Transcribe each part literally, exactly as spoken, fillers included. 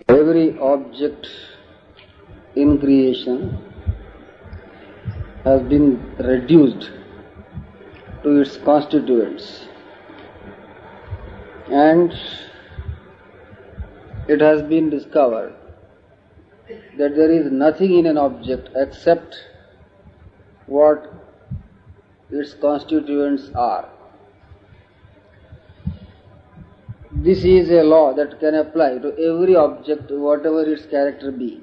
Every object in creation has been reduced to its constituents, and it has been discovered that there is nothing in an object except what its constituents are. This is a law that can apply to every object, whatever its character be.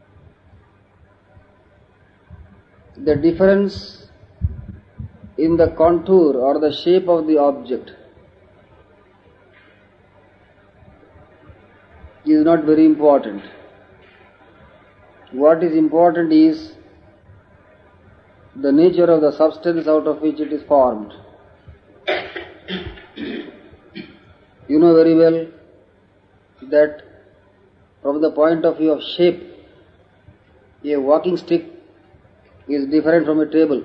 The difference in the contour or the shape of the object is not very important. What is important is the nature of the substance out of which it is formed. You know very well that from the point of view of shape, a walking stick is different from a table.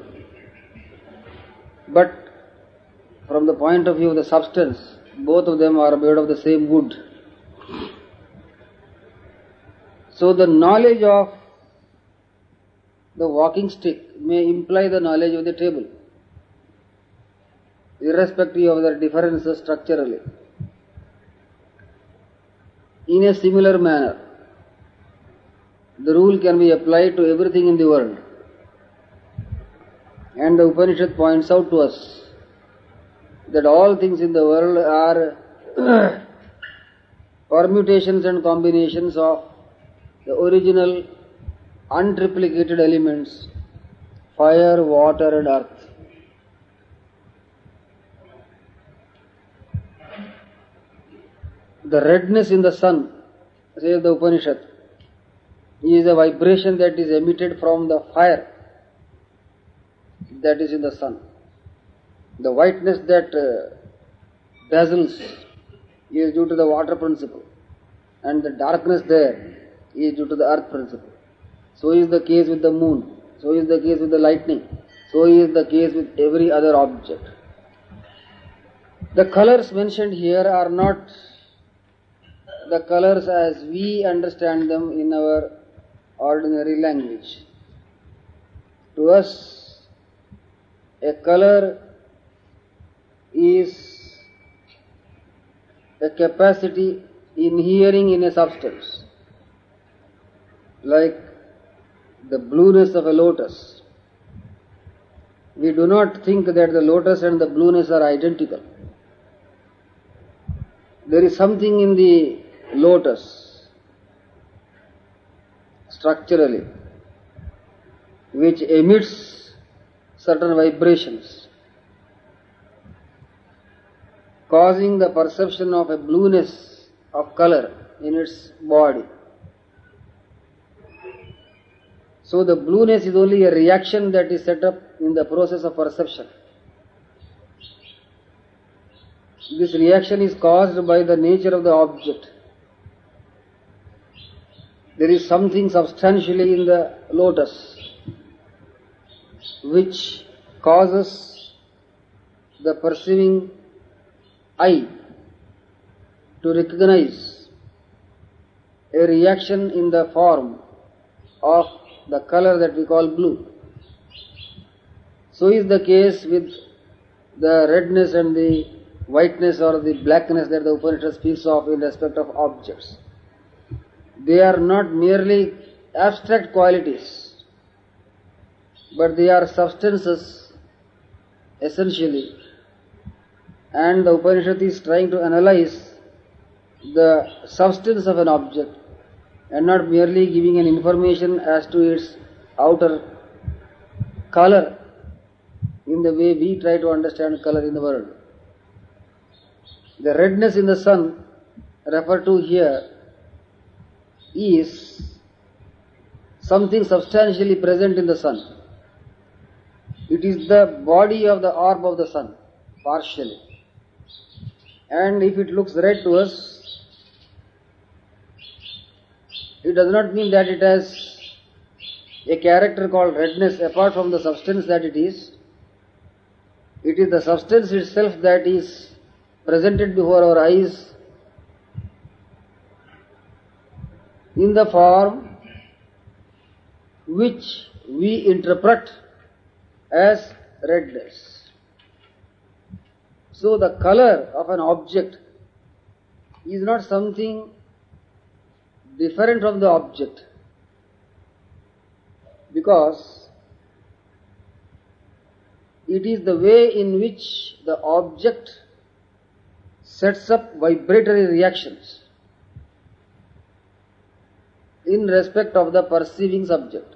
But from the point of view of the substance, both of them are made of the same wood. So the knowledge of the walking stick may imply the knowledge of the table, irrespective of their differences structurally. In a similar manner, the rule can be applied to everything in the world. And the Upanishad points out to us that all things in the world are permutations and combinations of the original untriplicated elements, fire, water and earth. The redness in the sun, says the Upanishad, is a vibration that is emitted from the fire that is in the sun. The whiteness that uh, dazzles is due to the water principle, and the darkness there is due to the earth principle. So is the case with the moon, so is the case with the lightning, so is the case with every other object. The colors mentioned here are not the colors as we understand them in our ordinary language. To us, a color is a capacity inhering in a substance, like the blueness of a lotus. We do not think that the lotus and the blueness are identical. There is something in the lotus structurally which emits certain vibrations, causing the perception of a blueness of color in its body. So the blueness is only a reaction that is set up in the process of perception. This reaction is caused by the nature of the object. There is something substantially in the lotus which causes the perceiving eye to recognize a reaction in the form of the color that we call blue. So is the case with the redness and the whiteness or the blackness that the Upanishad speaks of in respect of objects. They are not merely abstract qualities, but they are substances essentially. And the Upanishad is trying to analyze the substance of an object and not merely giving an information as to its outer color in the way we try to understand color in the world. The redness in the sun referred to here is something substantially present in the sun. It is the body of the orb of the sun, partially. And if it looks red to us, it does not mean that it has a character called redness apart from the substance that it is. It is the substance itself that is presented before our eyes in the form which we interpret as redness. So the color of an object is not something different from the object, because it is the way in which the object sets up vibratory reactions in respect of the perceiving subject.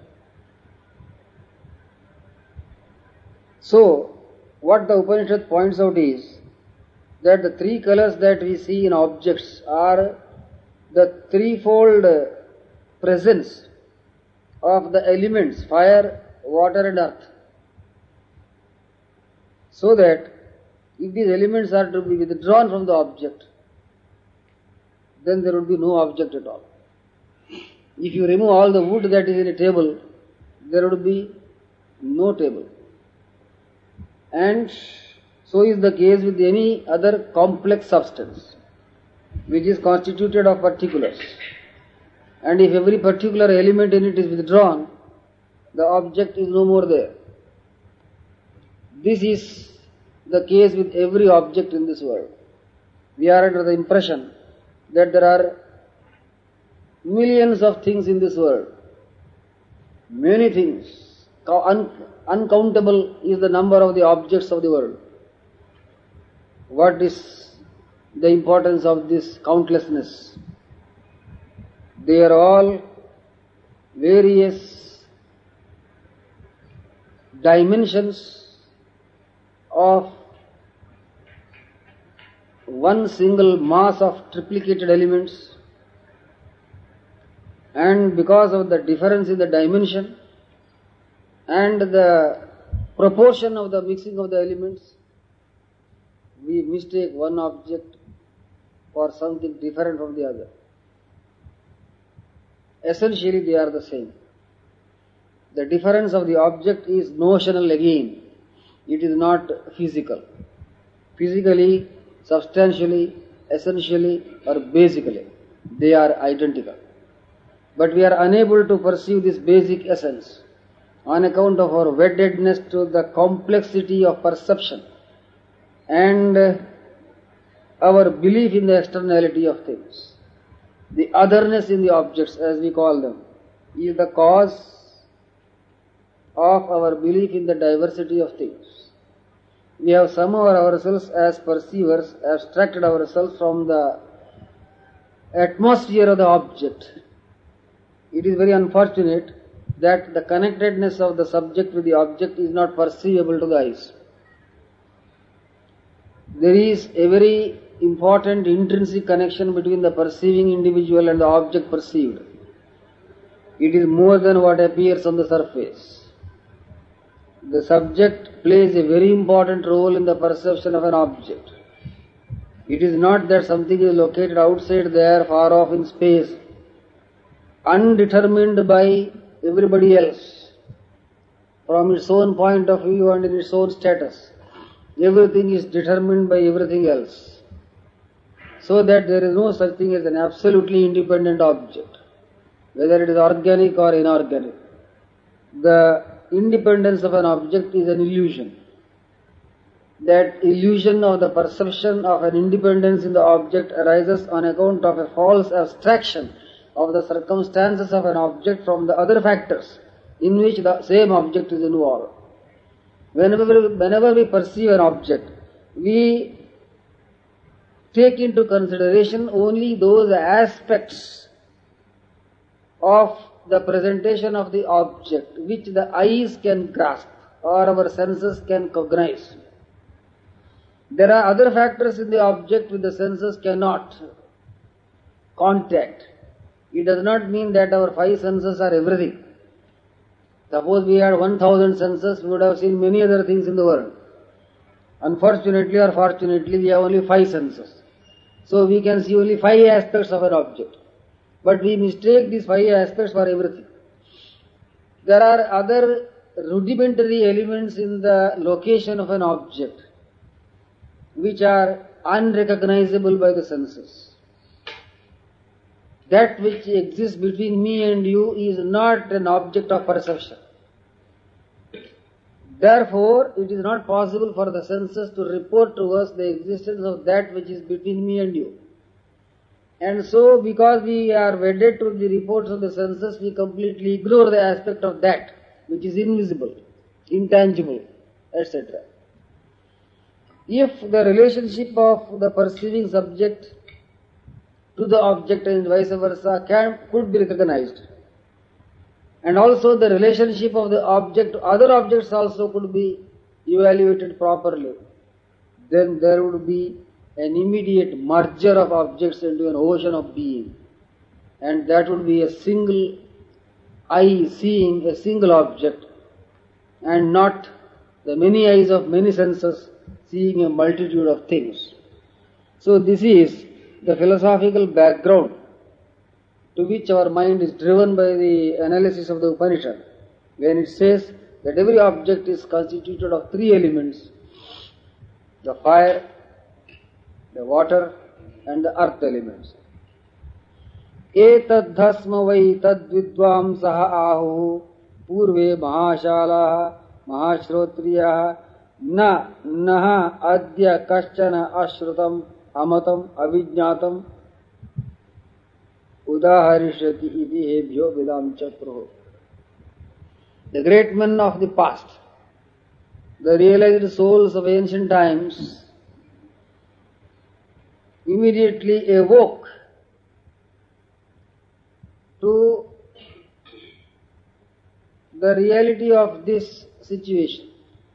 So, what the Upanishad points out is that the three colors that we see in objects are the threefold presence of the elements fire, water and earth. So that if these elements are to be withdrawn from the object, then there would be no object at all. If you remove all the wood that is in a table, there would be no table. And so is the case with any other complex substance which is constituted of particulars. And if every particular element in it is withdrawn, the object is no more there. This is the case with every object in this world. We are under the impression that there are millions of things in this world. Many things. Un- uncountable is the number of the objects of the world. What is the importance of this countlessness? They are all various dimensions of one single mass of triplicated elements, and because of the difference in the dimension and the proportion of the mixing of the elements, we mistake one object for something different from the other. Essentially they are the same. The difference of the object is notional again. It is not physical. Physically, substantially, essentially or basically, they are identical. But we are unable to perceive this basic essence on account of our weddedness to the complexity of perception and our belief in the externality of things. The otherness in the objects, as we call them, is the cause of our belief in the diversity of things. We have somehow ourselves as perceivers abstracted ourselves from the atmosphere of the object. It is very unfortunate that the connectedness of the subject with the object is not perceivable to the eyes. There is a very important intrinsic connection between the perceiving individual and the object perceived. It is more than what appears on the surface. The subject plays a very important role in the perception of an object. It is not that something is located outside there, far off in space, undetermined by everybody else, from its own point of view and in its own status. Everything is determined by everything else. So that there is no such thing as an absolutely independent object, whether it is organic or inorganic. The independence of an object is an illusion. That illusion of the perception of an independence in the object arises on account of a false abstraction of the circumstances of an object from the other factors in which the same object is involved. Whenever, whenever we perceive an object, we take into consideration only those aspects of the presentation of the object which the eyes can grasp or our senses can cognize. There are other factors in the object which the senses cannot contact. It does not mean that our five senses are everything. Suppose we had one thousand senses, we would have seen many other things in the world. Unfortunately or fortunately, we have only five senses. So we can see only five aspects of an object. But we mistake these five aspects for everything. There are other rudimentary elements in the location of an object which are unrecognizable by the senses. that which exists between me and you is not an object of perception. Therefore, it is not possible for the senses to report to us the existence of that which is between me and you. And so, because we are wedded to the reports of the senses, we completely ignore the aspect of that which is invisible, intangible, et cetera. If the relationship of the perceiving subject to the object and vice versa can, could be recognized, and also the relationship of the object to other objects also could be evaluated properly, then there would be an immediate merger of objects into an ocean of being, and that would be a single eye seeing a single object, and not the many eyes of many senses seeing a multitude of things. So this is the philosophical background to which our mind is driven by the analysis of the Upanishad, when it says that every object is constituted of three elements: the fire, the water, and the earth elements. Etad dhasma vai tad vidvam saha ahu purve mahashala mahashrotriya na naha adya kaschana ashrutam amatam avijnatam udaharishyati iti hebhyo vidam chakro. The great men of the past, the realized souls of ancient times, immediately awoke to the reality of this situation.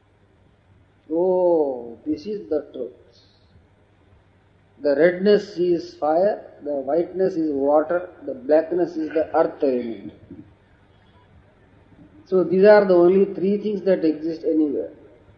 Oh, this is the truth. The redness is fire, the whiteness is water, the blackness is the earth element. So these are the only three things that exist anywhere.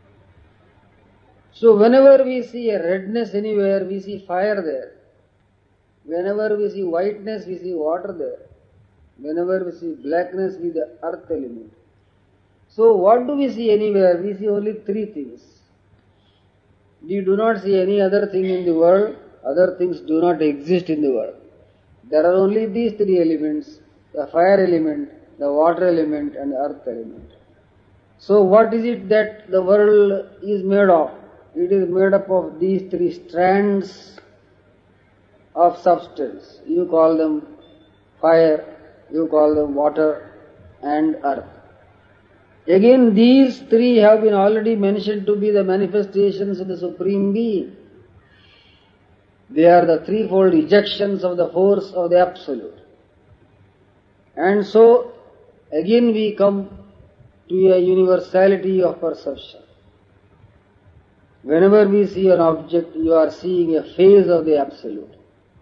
So whenever we see a redness anywhere, we see fire there. Whenever we see whiteness, we see water there. Whenever we see blackness, we see the earth element. So what do we see anywhere? We see only three things. We do not see any other thing in the world. Other things do not exist in the world. There are only these three elements: the fire element, the water element, and the earth element. So what is it that the world is made of? It is made up of these three strands of substance. You call them fire, you call them water, and earth. Again, these three have been already mentioned to be the manifestations of the Supreme Being. They are the threefold ejections of the force of the Absolute. And so, again we come to a universality of perception. Whenever we see an object, you are seeing a phase of the Absolute.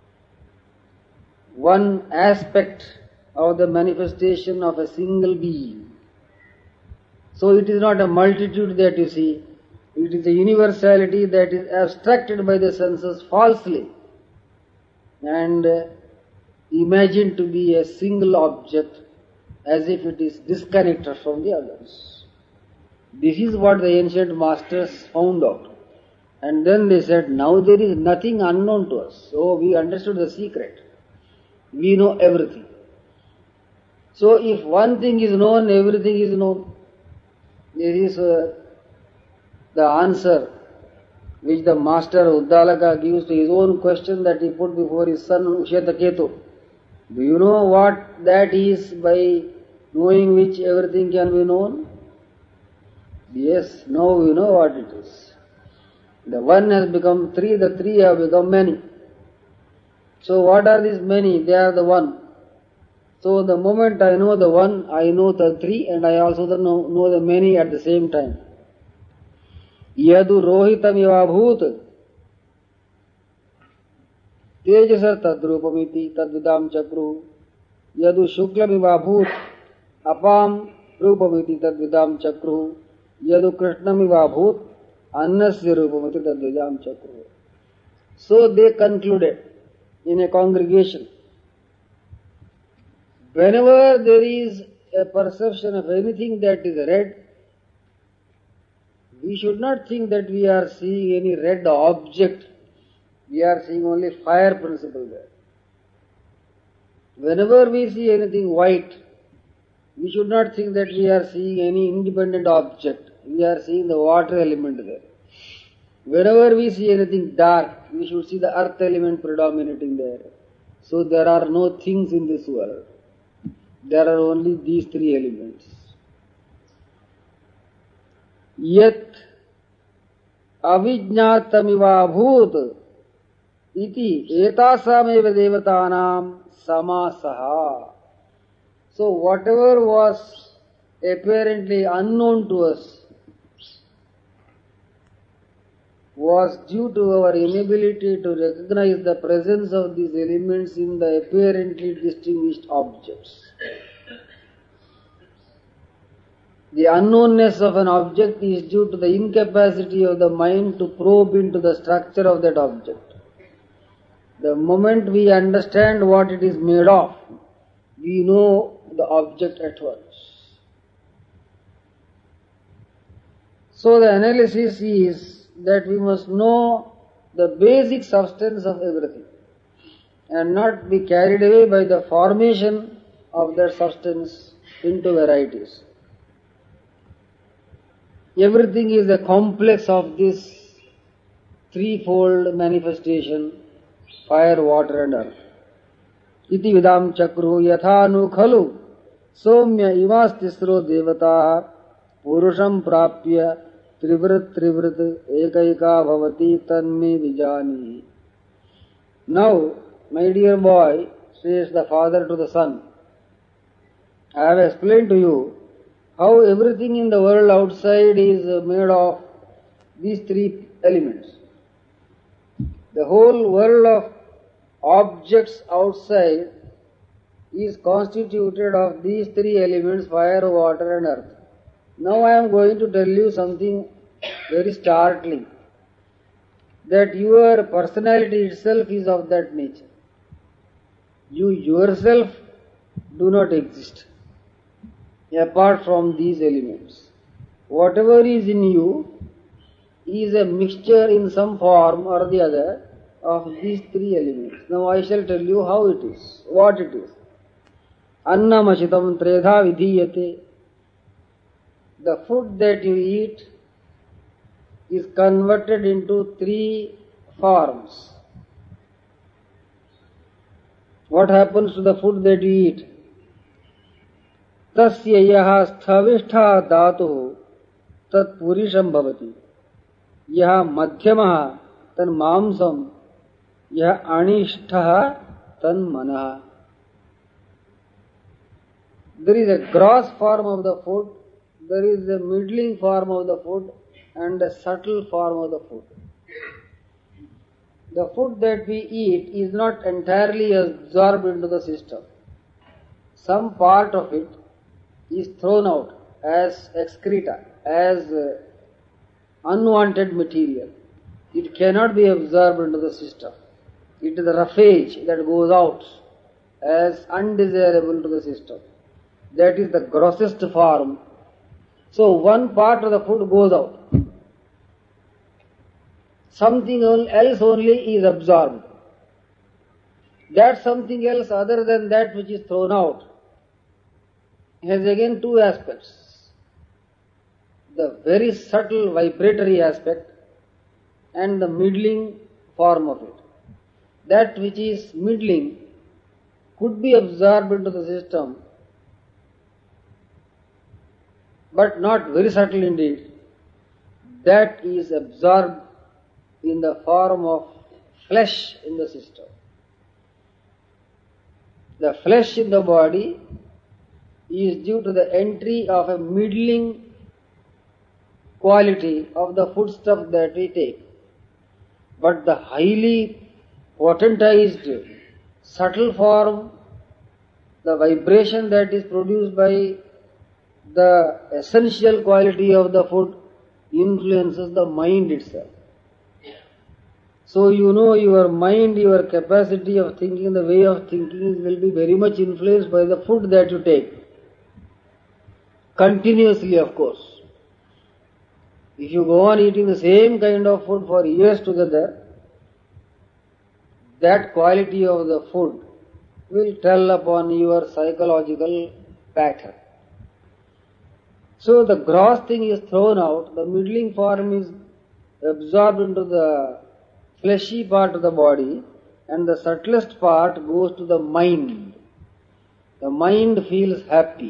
One aspect of the manifestation of a single being. So it is not a multitude that you see, it is a universality that is abstracted by the senses falsely and imagined to be a single object as if it is disconnected from the others. This is what the ancient masters found out. And then they said, now there is nothing unknown to us. So we understood the secret. We know everything. So if one thing is known, everything is known. This is uh, the answer which the master Uddalaka gives to his own question that he put before his son Ushyataketu. Do you know what that is, by knowing which everything can be known? Yes, now we know what it is. The one has become three, the three have become many. So what are these many? They are the one. So the moment I know the one, I know the three, and I also know, know the many at the same time. Yadu rohitam ivabhut tejasar tadrupamiti tadvidam chakru yadu shuklam ivabhut apam rupamiti tadvidam chakru yadu krishnam ivabhut annasya rupamiti tadvidam chakru. So they concluded in a congregation, whenever there is a perception of anything that is red, we should not think that we are seeing any red object. We are seeing only fire principle there. Whenever we see anything white, we should not think that we are seeing any independent object. We are seeing the water element there. Whenever we see anything dark, we should see the earth element predominating there. So there are no things in this world. There are only these three elements. Yat avijñātamivā bhūt iti etasameva devatānām samāsaha. So whatever was apparently unknown to us was due to our inability to recognize the presence of these elements in the apparently distinguished objects. The unknownness of an object is due to the incapacity of the mind to probe into the structure of that object. The moment we understand what it is made of, we know the object at once. So the analysis is that we must know the basic substance of everything and not be carried away by the formation of that substance into varieties. Everything is a complex of this threefold manifestation: fire, water and earth. Iti vidam chakru yathanu khalu somya imastisro devataha purusham prapya trivrit trivrit ekaika bhavati tanme vijani. Now, my dear boy, says the father to the son, I have explained to you how everything in the world outside is made of these three elements. The whole world of objects outside is constituted of these three elements: fire, water and earth. Now I am going to tell you something very startling, that your personality itself is of that nature. You yourself do not exist apart from these elements. Whatever is in you is a mixture in some form or the other of these three elements. Now I shall tell you how it is, what it is. Annamachitam tredha vidhiyate. The food that you eat is converted into three forms. What happens to the food that you eat? Tasya yaha sthavishtha dhatuh tat purisham bhavati. Yaha madhyamaha tan mamsam. Yaha anishtha tan manaha. There is a gross form of the food, there is a middling form of the food and a subtle form of the food. The food that we eat is not entirely absorbed into the system. Some part of it is thrown out as excreta, as uh, unwanted material. It cannot be absorbed into the system. It is a roughage that goes out as undesirable to the system. That is the grossest form. So one part of the food goes out. Something else only is absorbed. That something else other than that which is thrown out has again two aspects. The very subtle vibratory aspect and the middling form of it. That which is middling could be absorbed into the system, but not very subtle indeed. That is absorbed in the form of flesh in the system. The flesh in the body is due to the entry of a middling quality of the foodstuff that we take. But the highly potentized, subtle form, the vibration that is produced by the essential quality of the food influences the mind itself. So you know your mind, your capacity of thinking, the way of thinking will be very much influenced by the food that you take. Continuously, of course. If you go on eating the same kind of food for years together, that quality of the food will tell upon your psychological pattern. So the gross thing is thrown out, the middling form is absorbed into the fleshy part of the body, and the subtlest part goes to the mind. The mind feels happy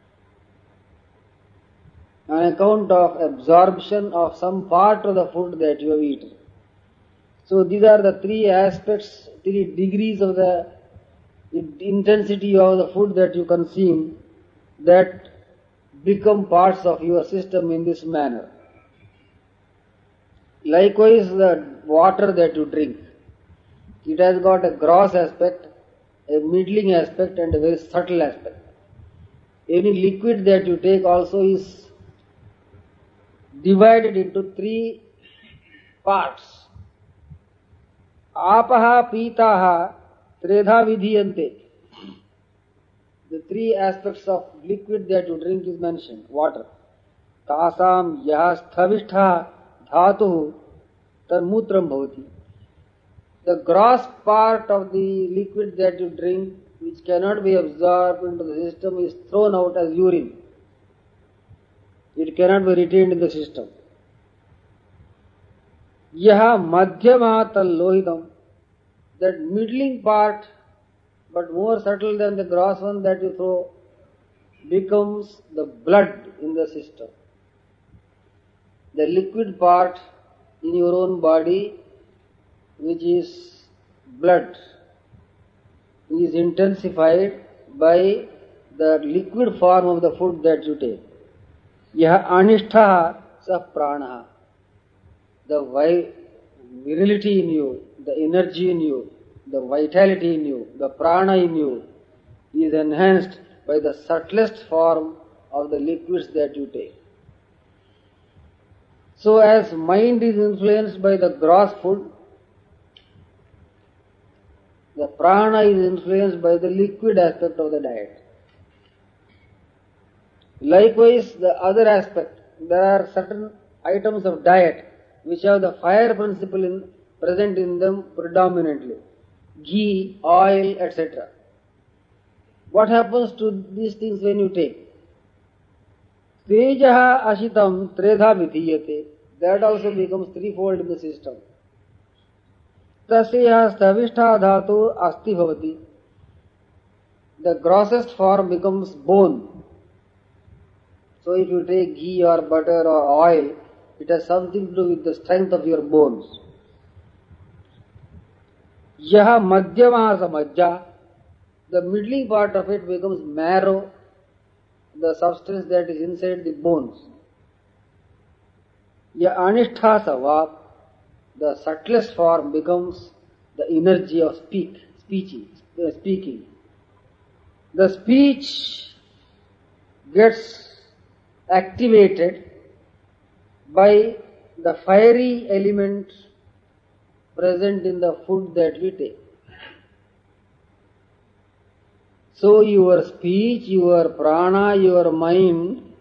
on account of absorption of some part of the food that you have eaten. So these are the three aspects, three degrees of the intensity of the food that you consume that become parts of your system in this manner. Likewise, the water that you drink, it has got a gross aspect, a middling aspect, and a very subtle aspect. Any liquid that you take also is divided into three parts. Apaha, pitaha, tredha vidhiyante. The three aspects of liquid that you drink is mentioned. Water. Tasam yaha sthavishtha dhatuhu tanmutram bhavati. The gross part of the liquid that you drink, which cannot be absorbed into the system, is thrown out as urine. It cannot be retained in the system. Yaha madhyama tallohitam. That middling part, but more subtle than the gross one that you throw, becomes the blood in the system. The liquid part in your own body, which is blood, is intensified by the liquid form of the food that you take. Yaha anishtha sa prana. The virility in you, the energy in you, the vitality in you, the prana in you is enhanced by the subtlest form of the liquids that you take. So as mind is influenced by the gross food, the prana is influenced by the liquid aspect of the diet. Likewise, the other aspect, there are certain items of diet which have the fire principle in, present in them predominantly. Ghee, oil, et cetera. What happens to these things when you take? Tejaha ashitam tredha vidhiyate. That also becomes threefold in the system. Tasya stavishtha dhatu asti bhavati. The grossest form becomes bone. So if you take ghee or butter or oil, it has something to do with the strength of your bones. Yaha madhyama samajja. The middling part of it becomes marrow, the substance that is inside the bones. Ya anishtha savap. The subtlest form becomes the energy of speak, speaking, uh, speaking. The speech gets activated by the fiery element present in the food that we take. So your speech, your prana, your mind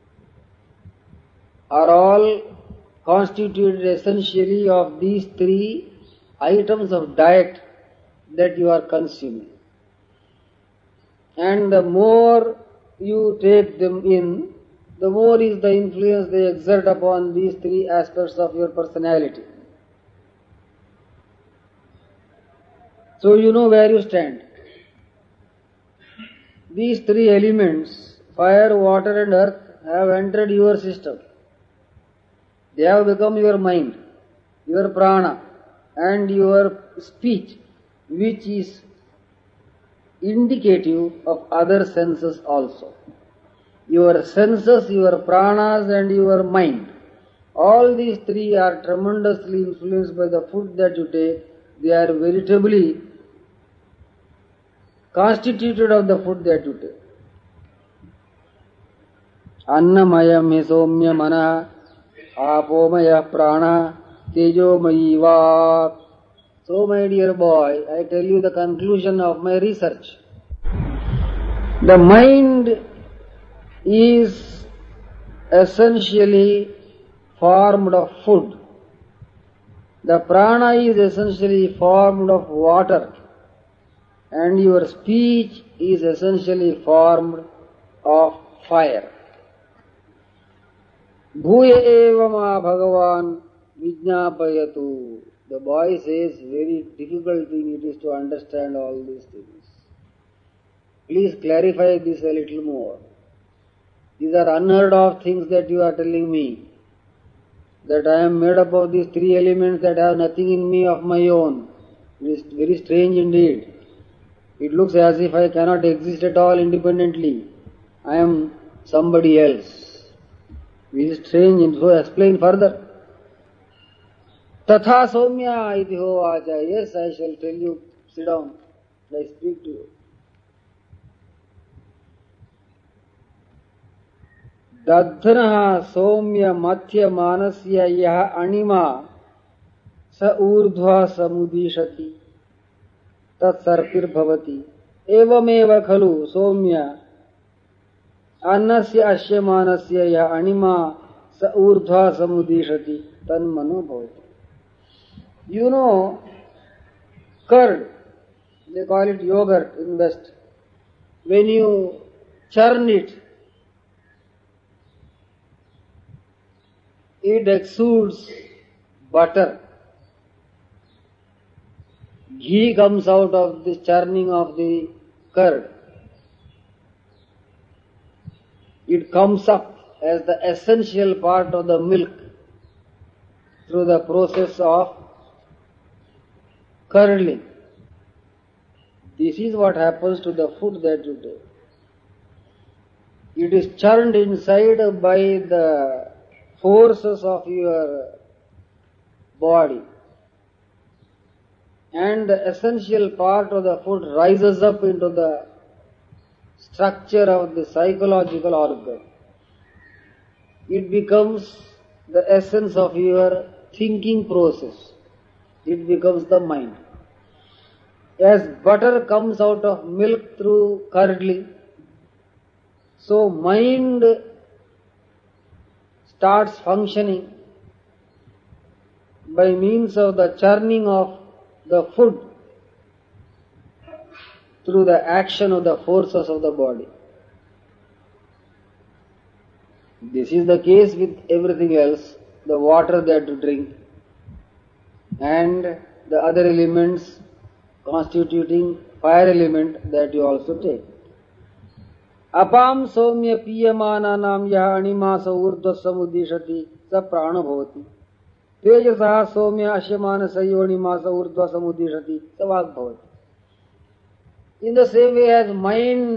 are all constituted essentially of these three items of diet that you are consuming. And the more you take them in, the more is the influence they exert upon these three aspects of your personality. So you know where you stand. These three elements, fire, water and earth, have entered your system. They have become your mind, your prana and your speech, which is indicative of other senses also. Your senses, your pranas and your mind, all these three are tremendously influenced by the food that you take. They are veritably constituted of the food that you take. Annamayam hi somya mana, apomaya prana, tejomayi vak. So my dear boy, I tell you the conclusion of my research. The mind is essentially formed of food. The prana is essentially formed of water. and your speech is essentially formed of fire. Bhuya eva ma bhagavan vijñāpayatu. The boy says, very difficult thing it is to understand all these things. Please clarify this a little more. These are unheard of things that you are telling me. That I am made up of these three elements that have nothing in me of my own. It is very strange indeed. It looks as if I cannot exist at all independently. I am somebody else. It is strange, and so explain further. Tatha Somya iti hovacha. Yes, I shall tell you. Sit down. I speak to you. Dadhanaha Somya Mathya Manasya Yaha Anima Sa Urdhva Samudishati Tat Sarpir Bhavati Evameva Khalu Somya Annasya Asya Manasya Yaha Anima Sa Urdhva Samudishati Tan Manu Bhavati. You know, curd, they call it yogurt in West. When you churn it, it exudes butter. Ghee comes out of the churning of the curd. It comes up as the essential part of the milk through the process of curdling. This is what happens to the food that you take. It is churned inside by the forces of your body, and the essential part of the food rises up into the structure of the psychological organ. It becomes the essence of your thinking process. It becomes the mind. As butter comes out of milk through curdling, so mind starts functioning by means of the churning of the food through the action of the forces of the body. This is the case with everything else, the water that you drink and the other elements constituting fire element that you also take. Apam somya piyamana nam yaha animasa urdhva samudishati sa prana bhavati. Tejasaha somya ashyamana sayo animasa urdhva samudishati sa vak bhavati. In the same way as mind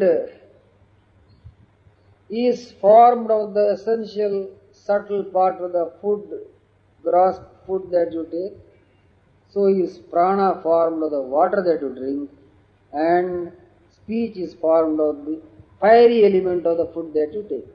is formed of the essential subtle part of the food, gross food that you take, so is prana formed of the water that you drink, and speech is formed of the fiery element of the food that you take.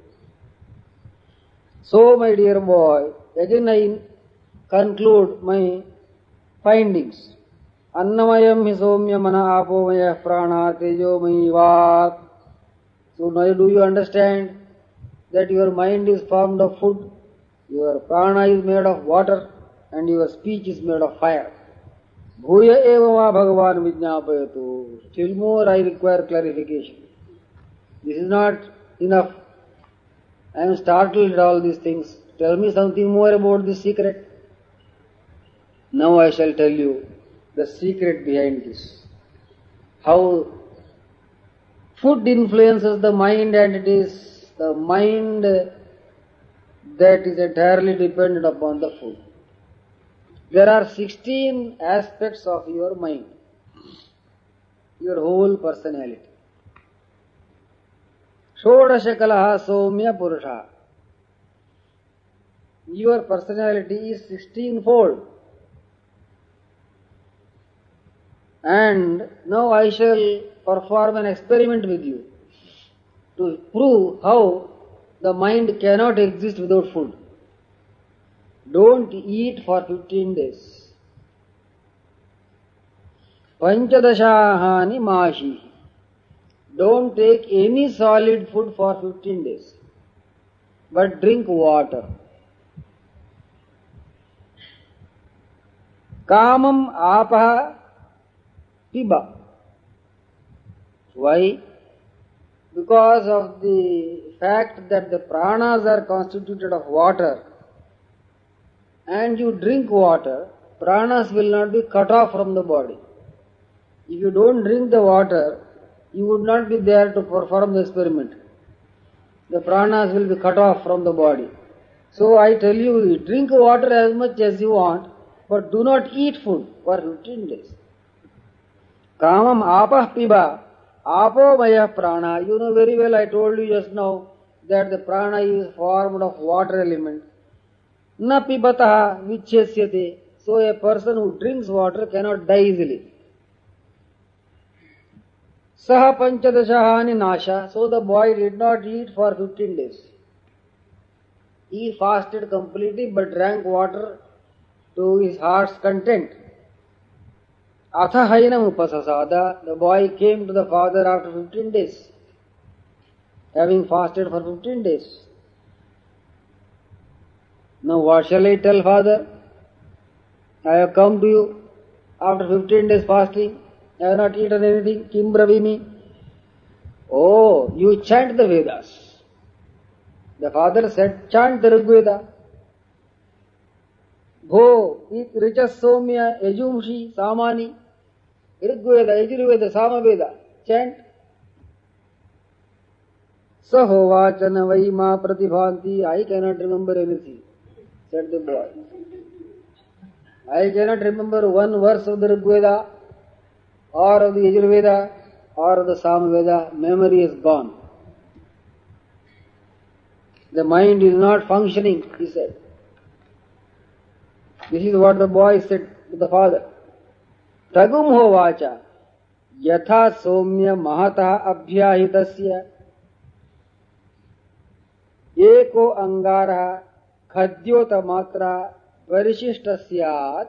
So, my dear boy, again I conclude my findings. Annamayam hi somya mana apomaya prana tejomaya vak. So now do you understand that your mind is formed of food, your prana is made of water, and your speech is made of fire. Bhuya eva ma bhagavan vijñāpayatu. Still more I require clarification. This is not enough. I am startled at all these things. Tell me something more about this secret. Now I shall tell you the secret behind this. How food influences the mind, and it is the mind that is entirely dependent upon the food. There are sixteen aspects of your mind, your whole personality. Shodashakalaha somya purusha. Your personality is sixteen-fold. And now I shall perform an experiment with you to prove how the mind cannot exist without food. Don't eat for fifteen days. Panchadashahani mashi. Don't take any solid food for fifteen days, but drink water. Kamam apaha piba. Why? Because of the fact that the pranas are constituted of water, and you drink water, pranas will not be cut off from the body. If you don't drink the water, you would not be there to perform the experiment. The pranas will be cut off from the body. So I tell you, drink water as much as you want, but do not eat food for fifteen days. Kamam apah piba, apo maya prana. You know very well, I told you just now that the prana is formed of water element. Na pibataha vichyasyate. So a person who drinks water cannot die easily. Saha panchadashahani nasha. So the boy did not eat for fifteen days. He fasted completely but drank water to his heart's content. Atha hainam upasasada. The boy came to the father after fifteen days, having fasted for fifteen days. Now what shall I tell father? I have come to you after fifteen days fasting. I have not eaten anything. Kim bravimi? Oh, you chant the Vedas. The father said, chant the Rigveda. Bho, it richas somya yajumshi samani. Rigveda, Yajurveda, Samaveda. Chant. Sahovachana vaima pratibhanti. I cannot remember anything, said the boy. I cannot remember one verse of the Rigveda or of the Yajurveda or of the Samaveda. Memory is gone. The mind is not functioning, he said. This is what the boy said to the father. Tagum hovacha yatha somya mahata abhyahitasya eko angara khadyota matra varishishtasyat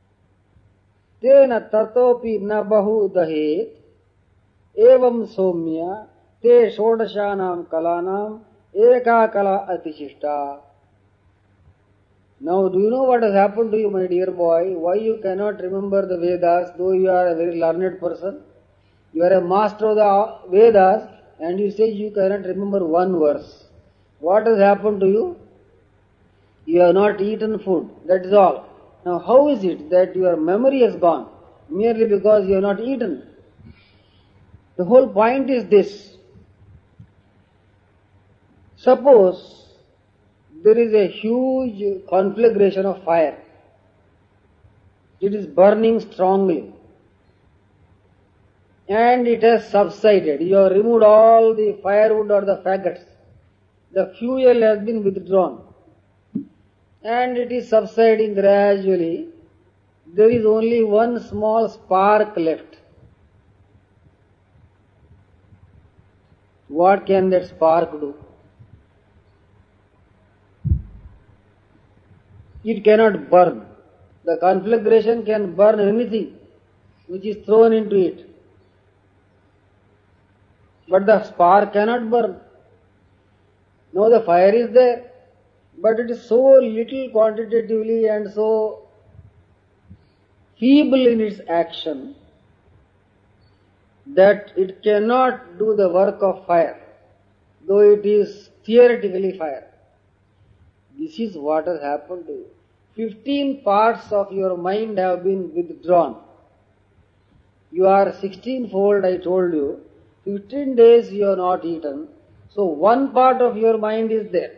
tena tatopi na bahu dahet evam somya te shodashanam kalanam eka kala atishishta. Now, do you know what has happened to you, my dear boy? Why you cannot remember the Vedas, though you are a very learned person? You are a master of the Vedas, and you say you cannot remember one verse. What has happened to you? You have not eaten food, that is all. Now, how is it that your memory has gone? Merely because you have not eaten. The whole point is this. Suppose there is a huge conflagration of fire. It is burning strongly. And it has subsided. You have removed all the firewood or the faggots. The fuel has been withdrawn. And it is subsiding gradually. There is only one small spark left. What can that spark do? It cannot burn. The conflagration can burn anything which is thrown into it. But the spark cannot burn. Now the fire is there, but it is so little quantitatively and so feeble in its action that it cannot do the work of fire, though it is theoretically fire. This is what has happened to you. Fifteen parts of your mind have been withdrawn. You are sixteen-fold, I told you. Fifteen days you have not eaten. So one part of your mind is there.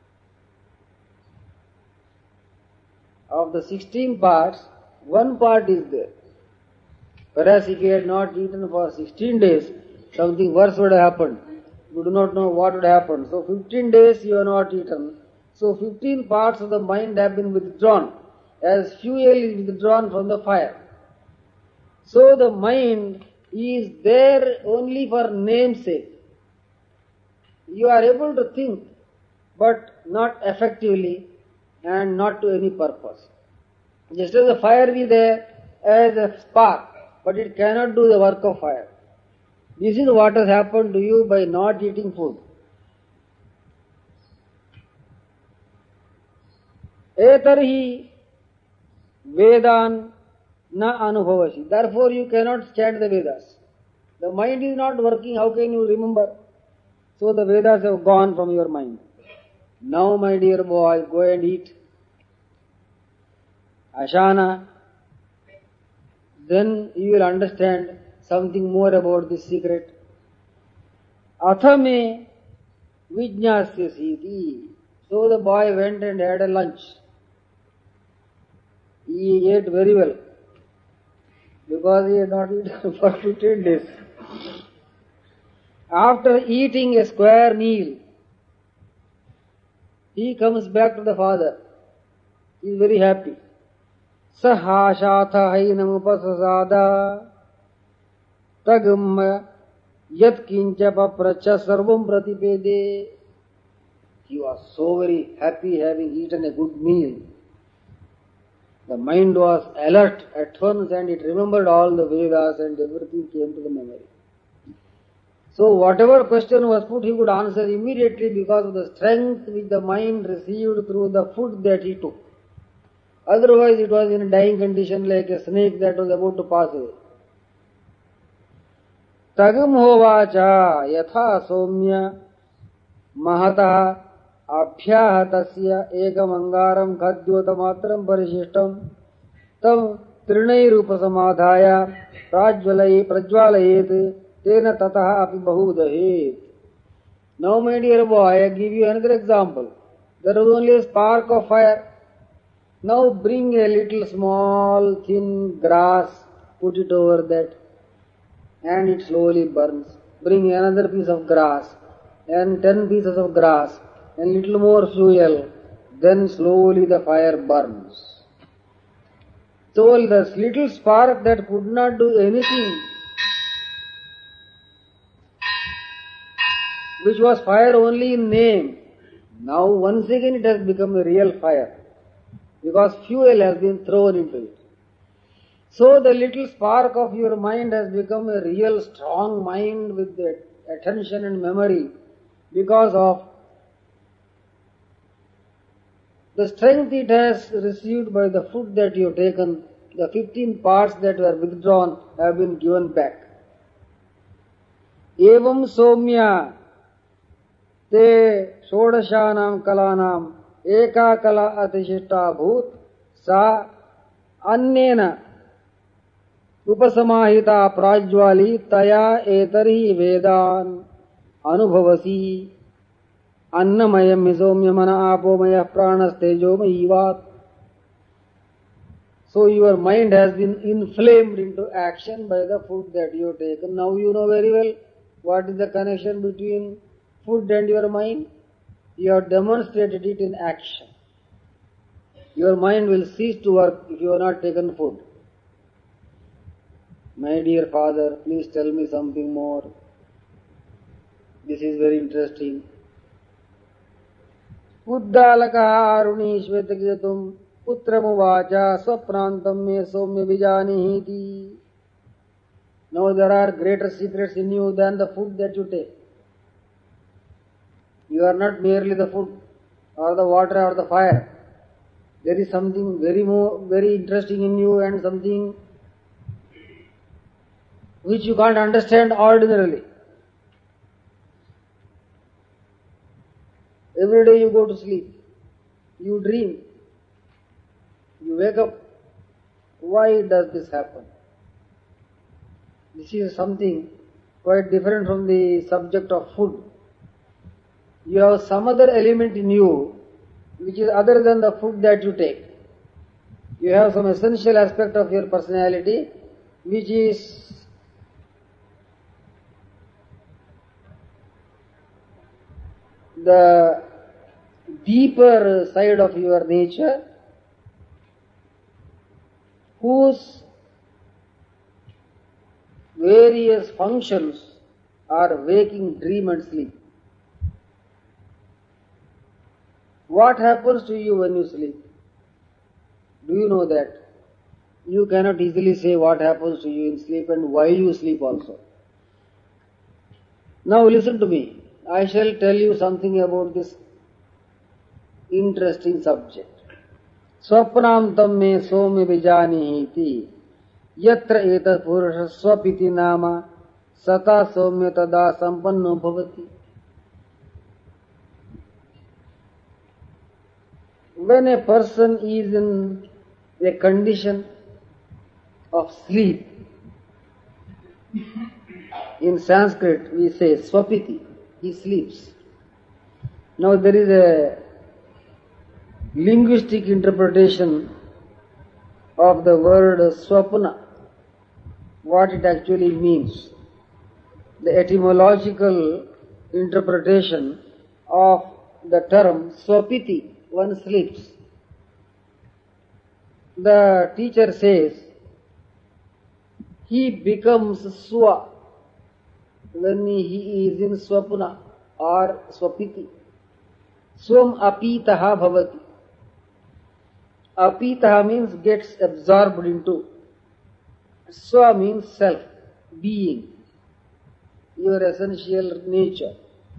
Of the sixteen parts, one part is there. Whereas if you had not eaten for sixteen days, something worse would have happened. You do not know what would happen. So fifteen days you have not eaten. So fifteen parts of the mind have been withdrawn, as fuel is withdrawn from the fire. So the mind is there only for namesake. You are able to think, but not effectively and not to any purpose. Just as the fire is there as a spark, but it cannot do the work of fire. This is what has happened to you by not eating food. Etarhi Vedan na anubhavasi. Therefore you cannot chant the Vedas. The mind is not working, how can you remember? So the Vedas have gone from your mind. Now, my dear boy, go and eat Ashana. Then you will understand something more about this secret. Athame vijñāsyasīti. So the boy went and had a lunch. He ate very well, because he had not eaten for fifteen days. After eating a square meal, he comes back to the father. He is very happy. Sahāśātha hainam upasasāda tagam yat kinca papracha sarvam pratipede. He was so very happy having eaten a good meal. The mind was alert at once and it remembered all the Vedas and everything came to the memory. So whatever question was put, he could answer immediately because of the strength which the mind received through the food that he took. Otherwise it was in a dying condition like a snake that was about to pass away. Tagam hovacha yatha somya mahata abhyah tasya ekam angaram khadyota matram parishishtam tam trinai rupasamadhaya prajvalay prajvalayet tena tataha api bahudahet. Now, my dear boy, I give you another example. There was only a spark of fire. Now bring a little small thin grass, put it over that, and it slowly burns. Bring another piece of grass, and ten pieces of grass, and little more fuel, then slowly the fire burns. So this little spark that could not do anything, which was fire only in name, now once again it has become a real fire, because fuel has been thrown into it. So the little spark of your mind has become a real strong mind with the attention and memory because of the strength it has received by the food that you have taken. The fifteen parts that were withdrawn have been given back. Evam somya te shodashanam kalanam eka kala atishishta bhut sa annena upasamahita prajvali taya etari vedan anubhavasi annamayam misomya mana apomaya pranas tejomayivat. So your mind has been inflamed into action by the food that you have taken. Now you know very well what is the connection between food and your mind. You have demonstrated it in action. Your mind will cease to work if you have not taken food. My dear father, please tell me something more. This is very interesting. Uddalaka aruni shvetagiyatum putramuvacha swaprantam me somya vijanihiti. Now there are greater secrets in you than the food that you take. You are not merely the food or the water or the fire. There is something very more, very interesting in you and something which you can't understand ordinarily. Every day you go to sleep, you dream, you wake up. Why does this happen? This is something quite different from the subject of food. You have some other element in you which is other than the food that you take. You have some essential aspect of your personality which is the deeper side of your nature, whose various functions are waking, dream and sleep. What happens to you when you sleep? Do you know that? You cannot easily say what happens to you in sleep and why you sleep also. Now listen to me. I shall tell you something about this interesting subject. Swapnam tam me somya vijanihiti yatra etat purusha swapiti nama Sata Somya Tada Sampanno Bhavati. When a person is in a condition of sleep, in Sanskrit we say swapiti, he sleeps. Now there is a linguistic interpretation of the word swapna, what it actually means. The etymological interpretation of the term swapiti, one sleeps. The teacher says, he becomes swa when he is in swapna or swapiti. Swam apitaha bhavati. Apitaha means gets absorbed into. Swa means self, being, your essential nature.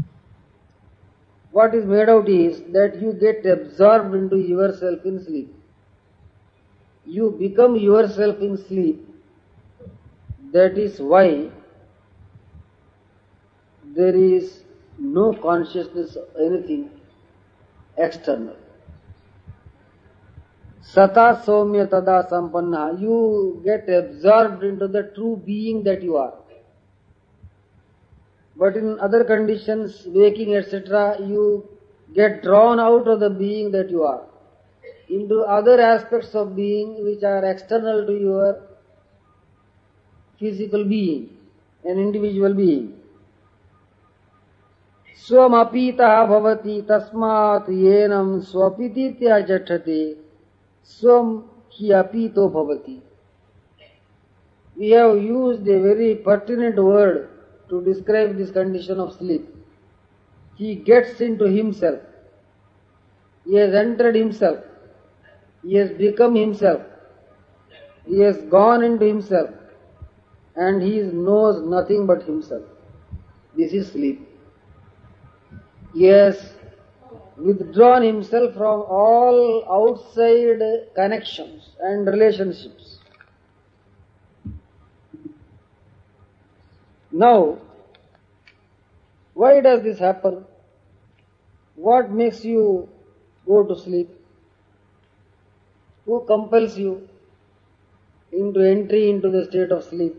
What is made out is that you get absorbed into yourself in sleep. You become yourself in sleep. That is why there is no consciousness of anything external. Sata Somya Tada Sampanna. You get absorbed into the true being that you are. But in other conditions, waking, et cetera, you get drawn out of the being that you are into other aspects of being which are external to your physical being, an individual being. Swam apitaha bhavati tasmat yenam swapiti tyajachate swam hi apito bhavati. We have used a very pertinent word to describe this condition of sleep. He gets into himself. He has entered himself. He has become himself. He has gone into himself. And he knows nothing but himself. This is sleep. He has withdrawn himself from all outside connections and relationships. Now, why does this happen? What makes you go to sleep? Who compels you into entry into the state of sleep?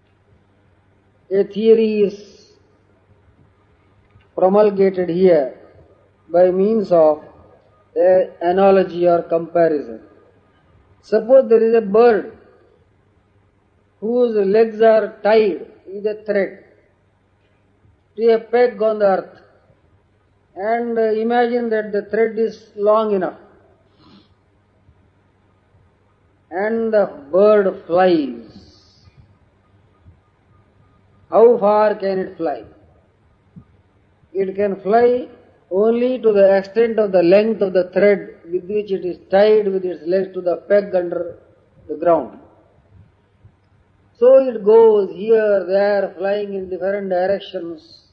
A theory is promulgated here by means of an analogy or comparison. Suppose there is a bird whose legs are tied with a thread to a peg on the earth, and imagine that the thread is long enough and the bird flies. How far can it fly? It can fly only to the extent of the length of the thread with which it is tied with its legs to the peg under the ground. So it goes here, there, flying in different directions,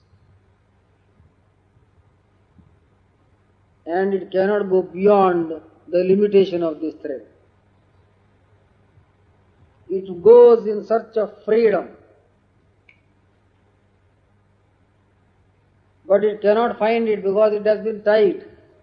and it cannot go beyond the limitation of this thread. It goes in search of freedom, but it cannot find it because it has been tied.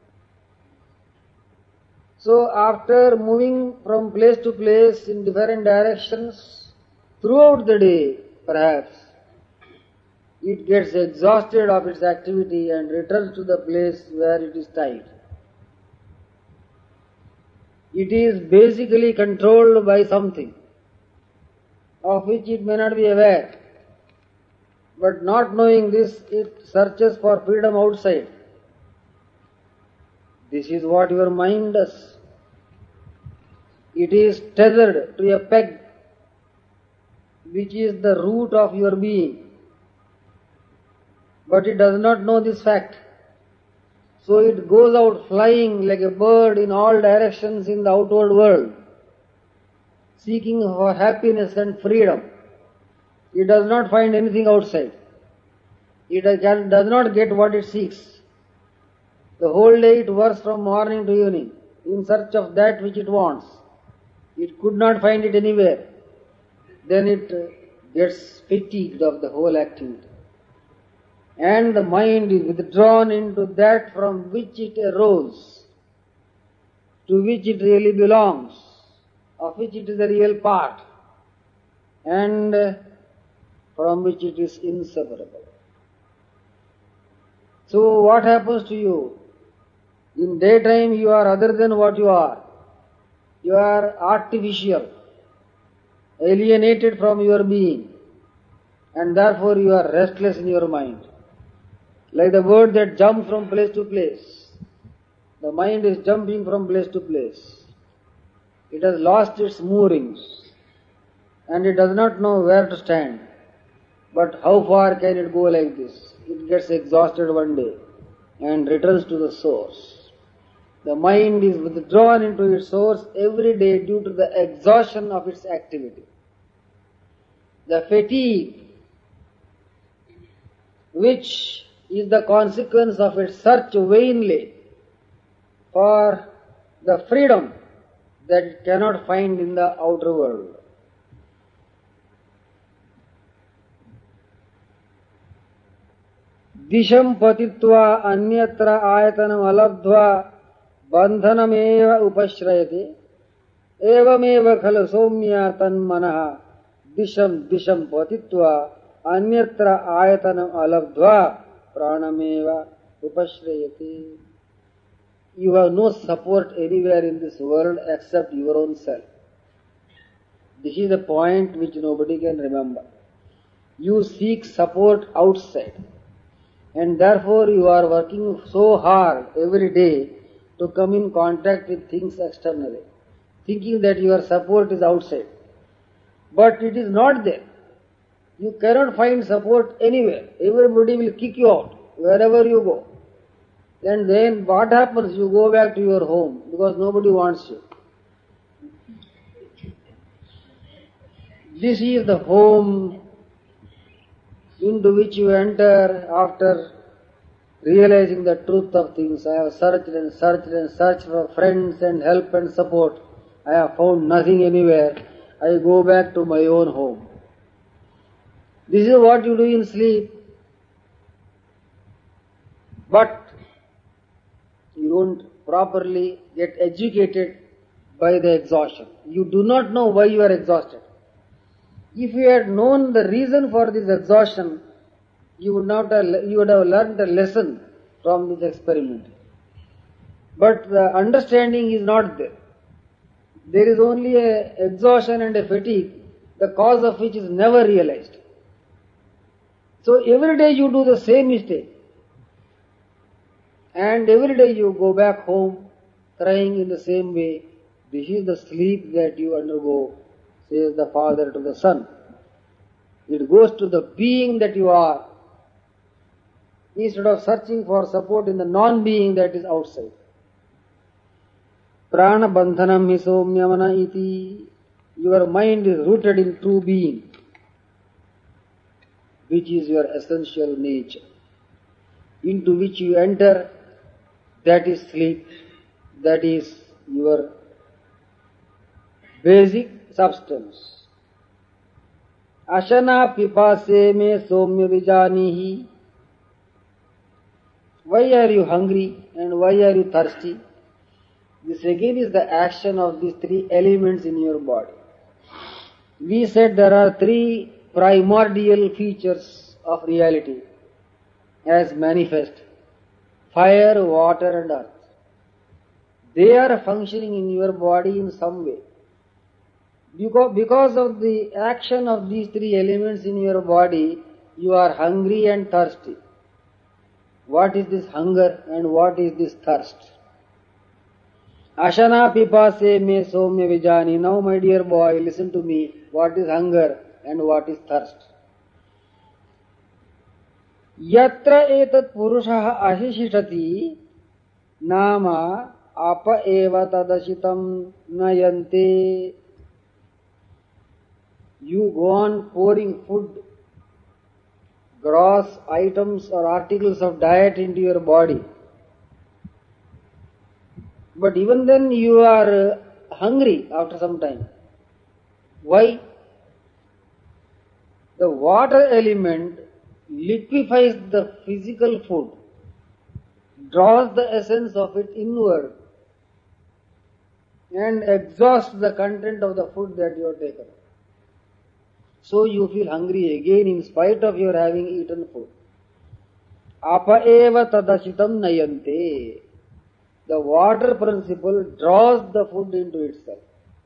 So after moving from place to place in different directions, throughout the day, perhaps, it gets exhausted of its activity and returns to the place where it is tied. It is basically controlled by something of which it may not be aware. But not knowing this, it searches for freedom outside. This is what your mind does. It is tethered to a peg, which is the root of your being. But it does not know this fact. So it goes out flying like a bird in all directions in the outward world, seeking for happiness and freedom. It does not find anything outside. It does not get what it seeks. The whole day it works from morning to evening in search of that which it wants. It could not find it anywhere. Then it gets fatigued of the whole activity. And the mind is withdrawn into that from which it arose, to which it really belongs, of which it is a real part, and from which it is inseparable. So what happens to you? In daytime you are other than what you are. You are artificial, alienated from your being, and therefore you are restless in your mind. Like the bird that jumps from place to place. The mind is jumping from place to place. It has lost its moorings, and it does not know where to stand. But how far can it go like this? It gets exhausted one day and returns to the source. The mind is withdrawn into its source every day due to the exhaustion of its activity. The fatigue, which is the consequence of its search vainly for the freedom that it cannot find in the outer world. Disham patitva anyatra ayatanam alabdhva bandhanameva upashrayate evameva khalu somya tanmanaha disham disham patitva anyatra ayatanam alabdhva pranameva upashrayate. You have no support anywhere in this world except your own self. This is a point which nobody can remember. You seek support outside, and therefore you are working so hard every day to come in contact with things externally, thinking that your support is outside. But it is not there. You cannot find support anywhere. Everybody will kick you out wherever you go. And then what happens? You go back to your home because nobody wants you. This is the home into which you enter after realizing the truth of things. I have searched and searched and searched for friends and help and support. I have found nothing anywhere. I go back to my own home. This is what you do in sleep. But you don't properly get educated by the exhaustion. You do not know why you are exhausted. If you had known the reason for this exhaustion, you would not have, you would have learned a lesson from this experiment. But the understanding is not there. There is only a exhaustion and a fatigue, the cause of which is never realized. So every day you do the same mistake. And every day you go back home crying in the same way. This is the sleep that you undergo, says the father to the son. It goes to the being that you are, instead of searching for support in the non-being that is outside. Prana bandhanam hi somyamana iti. Your mind is rooted in true being, which is your essential nature, into which you enter. That is sleep, that is your basic substance. Ashana pipase me somya vijanihi. Why are you hungry and why are you thirsty? This again is the action of these three elements in your body. We said there are three primordial features of reality as manifest: fire, water and earth. They are functioning in your body in some way. Because of the action of these three elements in your body, you are hungry and thirsty. What is this hunger and what is this thirst? Ashana pipase me somya vijani. Now my dear boy, listen to me. What is hunger and what is thirst? Yatra etat purushah ahishishati nama apa eva tadashitam nayante. You go on pouring food, gross items or articles of diet into your body. But even then you are hungry after some time. Why? The water element liquefies the physical food, draws the essence of it inward, and exhausts the content of the food that you have taken. So you feel hungry again in spite of your having eaten food. Apa eva tadashitam nayante. The water principle draws the food into itself.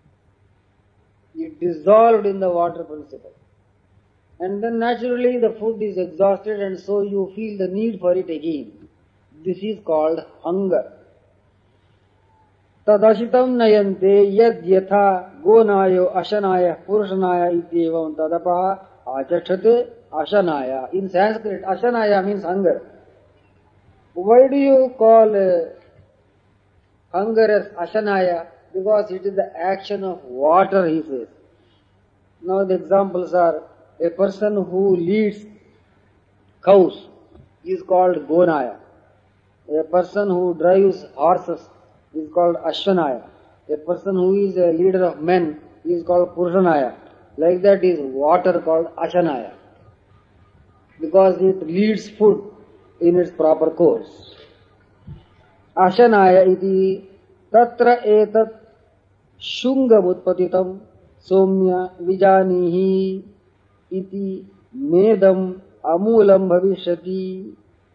It dissolved in the water principle. And then naturally the food is exhausted and so you feel the need for it again. This is called hunger. Tadashitam nayante yad yatha gonayo ashanaya purushanaya ityevam tadapaha achachate ashanaya. In Sanskrit, ashanaya means hunger. Why do you call uh, hunger as ashanaya? Because it is the action of water, he says. Now the examples are, a person who leads cows is called gonaya. A person who drives horses is called ashwanaya. A person who is a leader of men is called purushanaya. Like that is water called ashanaya. Because it leads food in its proper course. Ashanaya iti tatra etat shunga utpatitam somya vijanihi iti medam amulam bhavishyati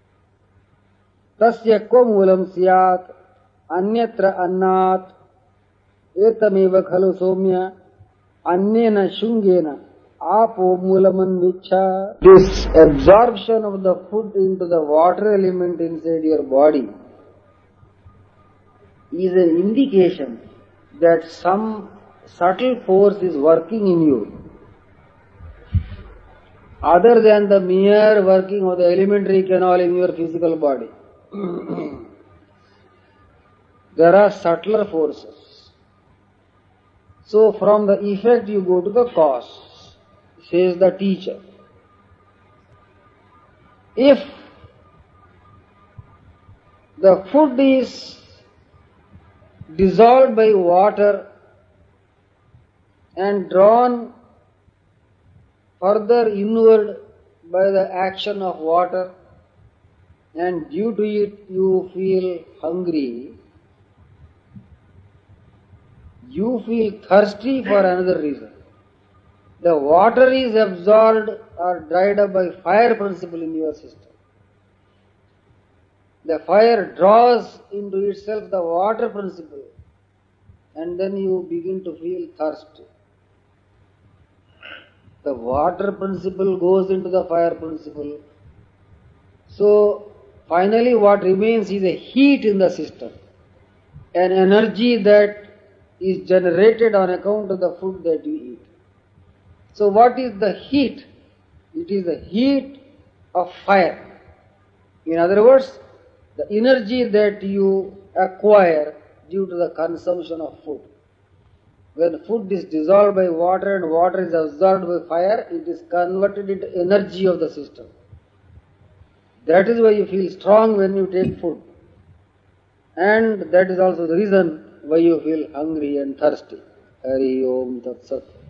tasya ko mulam syat anyatra annat etameva khalu somya anyena shungena apo mulaman vichha. This absorption of the food into the water element inside your body is an indication that some subtle force is working in you other than the mere working of the elementary canal in your physical body. There are subtler forces. So from the effect you go to the cause, says the teacher. If the food is dissolved by water and drawn further inward by the action of water, and due to it you feel hungry, you feel thirsty for another reason. The water is absorbed or dried up by fire principle in your system. The fire draws into itself the water principle, and then you begin to feel thirst. The water principle goes into the fire principle. So finally what remains is a heat in the system, an energy that is generated on account of the food that you eat. So what is the heat? It is the heat of fire. In other words, the energy that you acquire due to the consumption of food. When food is dissolved by water and water is absorbed by fire, it is converted into energy of the system. That is why you feel strong when you take food. And that is also the reason why you feel hungry and thirsty. Hari Om Tat Sat.